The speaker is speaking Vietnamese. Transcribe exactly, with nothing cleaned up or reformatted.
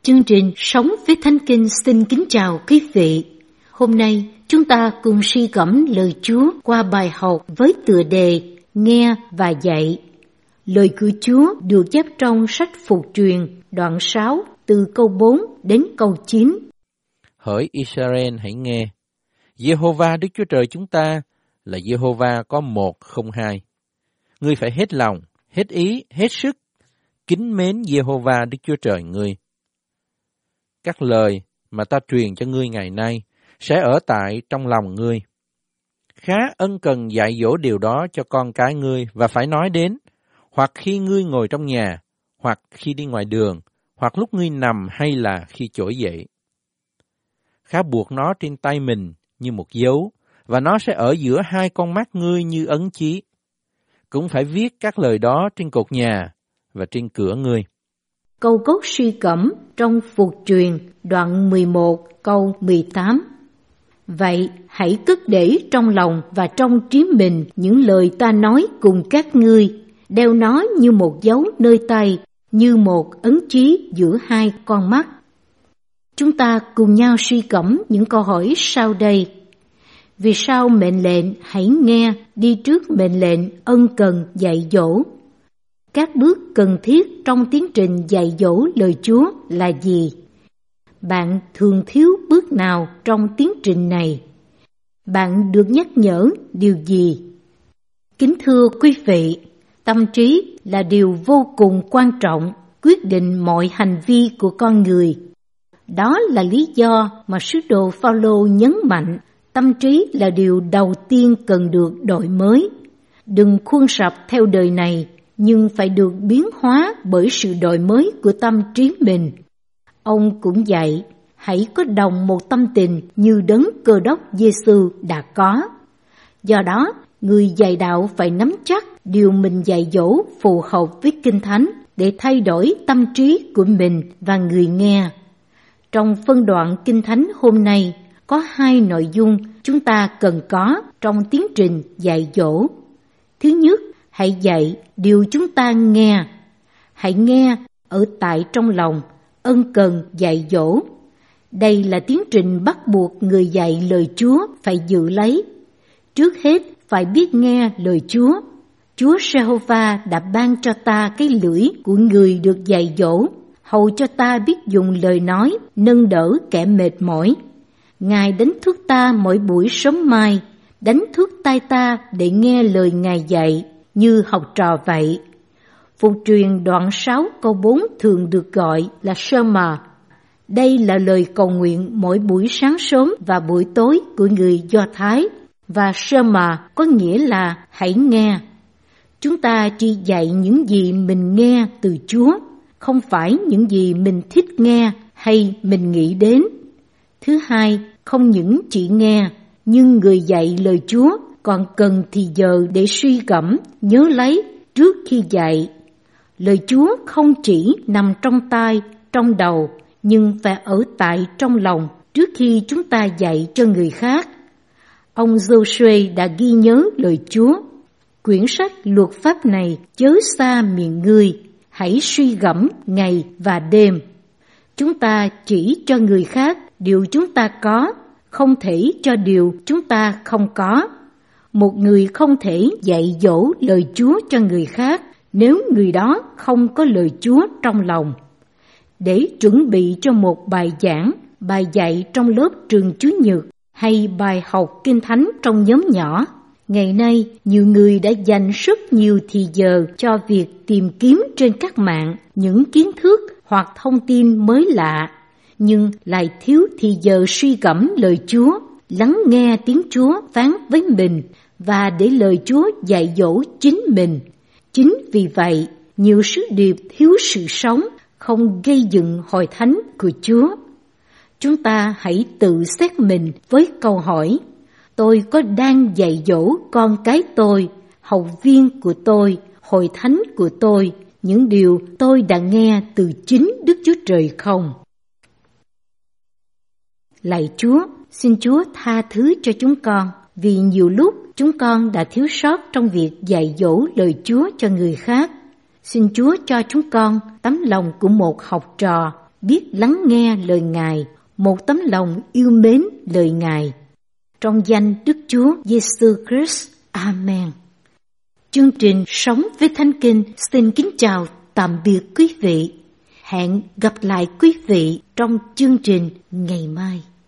Chương trình Sống với Thánh Kinh xin kính chào quý vị. Hôm nay chúng ta cùng suy gẫm lời Chúa qua bài học với tựa đề Nghe và Dạy. Lời của Chúa được chép trong sách Phục Truyền đoạn sáu từ câu bốn đến câu chín. Hỡi Israel hãy nghe, Giê-hô-va Đức Chúa Trời chúng ta là Giê-hô-va có một không hai. Ngươi phải hết lòng, hết ý, hết sức, kính mến Giê-hô-va Đức Chúa Trời ngươi. Các lời mà ta truyền cho ngươi ngày nay sẽ ở tại trong lòng ngươi. Khá ân cần dạy dỗ điều đó cho con cái ngươi và phải nói đến, hoặc khi ngươi ngồi trong nhà, hoặc khi đi ngoài đường, hoặc lúc ngươi nằm hay là khi trỗi dậy. Khá buộc nó trên tay mình như một dấu, và nó sẽ ở giữa hai con mắt ngươi như ấn chí. Cũng phải viết các lời đó trên cột nhà và trên cửa ngươi. Câu gốc suy gẫm trong Phục Truyền đoạn mười một câu mười tám. Vậy hãy cất để trong lòng và trong trí mình những lời ta nói cùng các ngươi, đeo nó như một dấu nơi tay, như một ấn chí giữa hai con mắt. Chúng ta cùng nhau suy gẫm những câu hỏi sau đây. Vì sao mệnh lệnh hãy nghe đi trước mệnh lệnh ân cần dạy dỗ? Các bước cần thiết trong tiến trình dạy dỗ lời Chúa là gì? Bạn thường thiếu bước nào trong tiến trình này? Bạn được nhắc nhở điều gì? Kính thưa quý vị, tâm trí là điều vô cùng quan trọng, quyết định mọi hành vi của con người. Đó là lý do mà sứ đồ Phao-lô nhấn mạnh, tâm trí là điều đầu tiên cần được đổi mới. Đừng khuôn sập theo đời này, nhưng phải được biến hóa bởi sự đổi mới của tâm trí mình. Ông cũng dạy, hãy có đồng một tâm tình như Đấng Cơ Đốc Giê-xu đã có. Do đó, người dạy đạo phải nắm chắc điều mình dạy dỗ phù hợp với Kinh Thánh để thay đổi tâm trí của mình và người nghe. Trong phân đoạn Kinh Thánh hôm nay, có hai nội dung chúng ta cần có trong tiến trình dạy dỗ. Thứ nhất, hãy dạy điều chúng ta nghe. Hãy nghe ở tại trong lòng, ân cần dạy dỗ. Đây là tiến trình bắt buộc người dạy lời Chúa phải giữ lấy. Trước hết, phải biết nghe lời Chúa. Chúa Giê-hô-va đã ban cho ta cái lưỡi của người được dạy dỗ, hầu cho ta biết dùng lời nói, nâng đỡ kẻ mệt mỏi. Ngài đánh thức ta mỗi buổi sớm mai, đánh thức tai ta để nghe lời Ngài dạy, như học trò vậy. Phục Truyền đoạn sáu câu bốn thường được gọi là Sơ-mà. Đây là lời cầu nguyện mỗi buổi sáng sớm và buổi tối của người Do Thái, và Sơ-mà có nghĩa là hãy nghe. Chúng ta chỉ dạy những gì mình nghe từ Chúa, không phải những gì mình thích nghe hay mình nghĩ đến. Thứ hai, không những chỉ nghe, nhưng người dạy lời Chúa còn cần thì giờ để suy gẫm, nhớ lấy trước khi dạy. Lời Chúa không chỉ nằm trong tai, trong đầu, nhưng phải ở tại trong lòng trước khi chúng ta dạy cho người khác. Ông Giô-suê đã ghi nhớ lời Chúa. Quyển sách luật pháp này chớ xa miệng ngươi, hãy suy gẫm ngày và đêm. Chúng ta chỉ cho người khác điều chúng ta có, không thể cho điều chúng ta không có. Một người không thể dạy dỗ lời Chúa cho người khác nếu người đó không có lời Chúa trong lòng. Để chuẩn bị cho một bài giảng, bài dạy trong lớp trường Chủ nhật hay bài học Kinh Thánh trong nhóm nhỏ, ngày nay nhiều người đã dành rất nhiều thì giờ cho việc tìm kiếm trên các mạng những kiến thức hoặc thông tin mới lạ, nhưng lại thiếu thì giờ suy gẫm lời Chúa, lắng nghe tiếng Chúa phán với mình và để lời Chúa dạy dỗ chính mình. Chính vì vậy, nhiều sứ điệp thiếu sự sống, không gây dựng hội thánh của Chúa. Chúng ta hãy tự xét mình với câu hỏi, tôi có đang dạy dỗ con cái tôi, học viên của tôi, hội thánh của tôi, những điều tôi đã nghe từ chính Đức Chúa Trời không? Lạy Chúa, xin Chúa tha thứ cho chúng con, vì nhiều lúc chúng con đã thiếu sót trong việc dạy dỗ lời Chúa cho người khác. Xin Chúa cho chúng con tấm lòng của một học trò, biết lắng nghe lời Ngài, một tấm lòng yêu mến lời Ngài. Trong danh Đức Chúa Giêsu Christ. Amen. Chương trình Sống với Thánh Kinh xin kính chào tạm biệt quý vị. Hẹn gặp lại quý vị trong chương trình ngày mai.